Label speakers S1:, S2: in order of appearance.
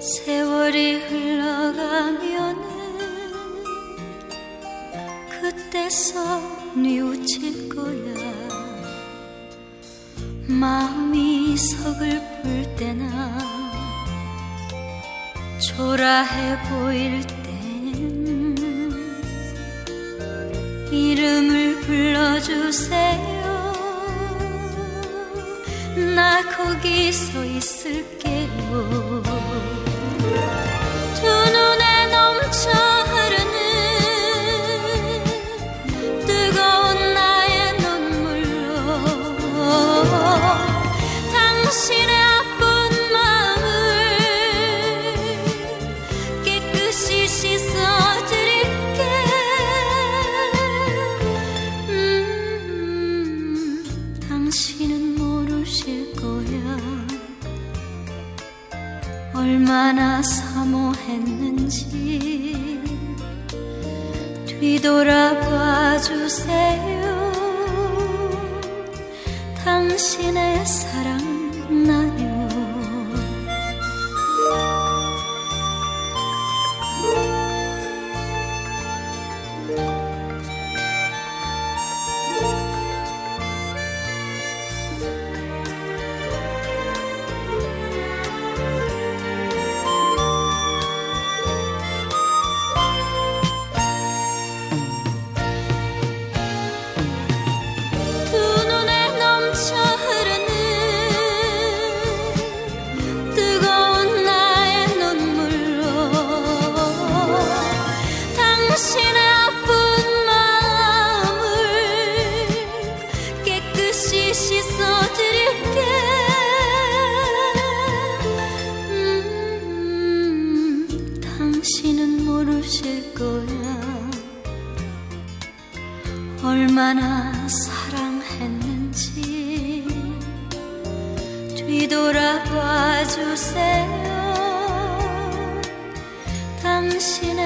S1: 세월이 흘러가면은 그때서 뉘우칠 거야. 마음이 서글플 때나 초라해 보일 땐 이름을 불러주세요. 나 거기 서 있을게요. 두 눈에 넘쳐 흐르는 뜨거운 나의 눈물로 당신의 아픈 마음을 깨끗이 씻어드릴게. 당신은 모르실 거야. 얼마나 사모했는지 뒤돌아봐 주세요. 당신의 사랑은 나요. 당신은 모르실 거야. 얼마나 사랑했는지 뒤돌아봐 주세요. 당신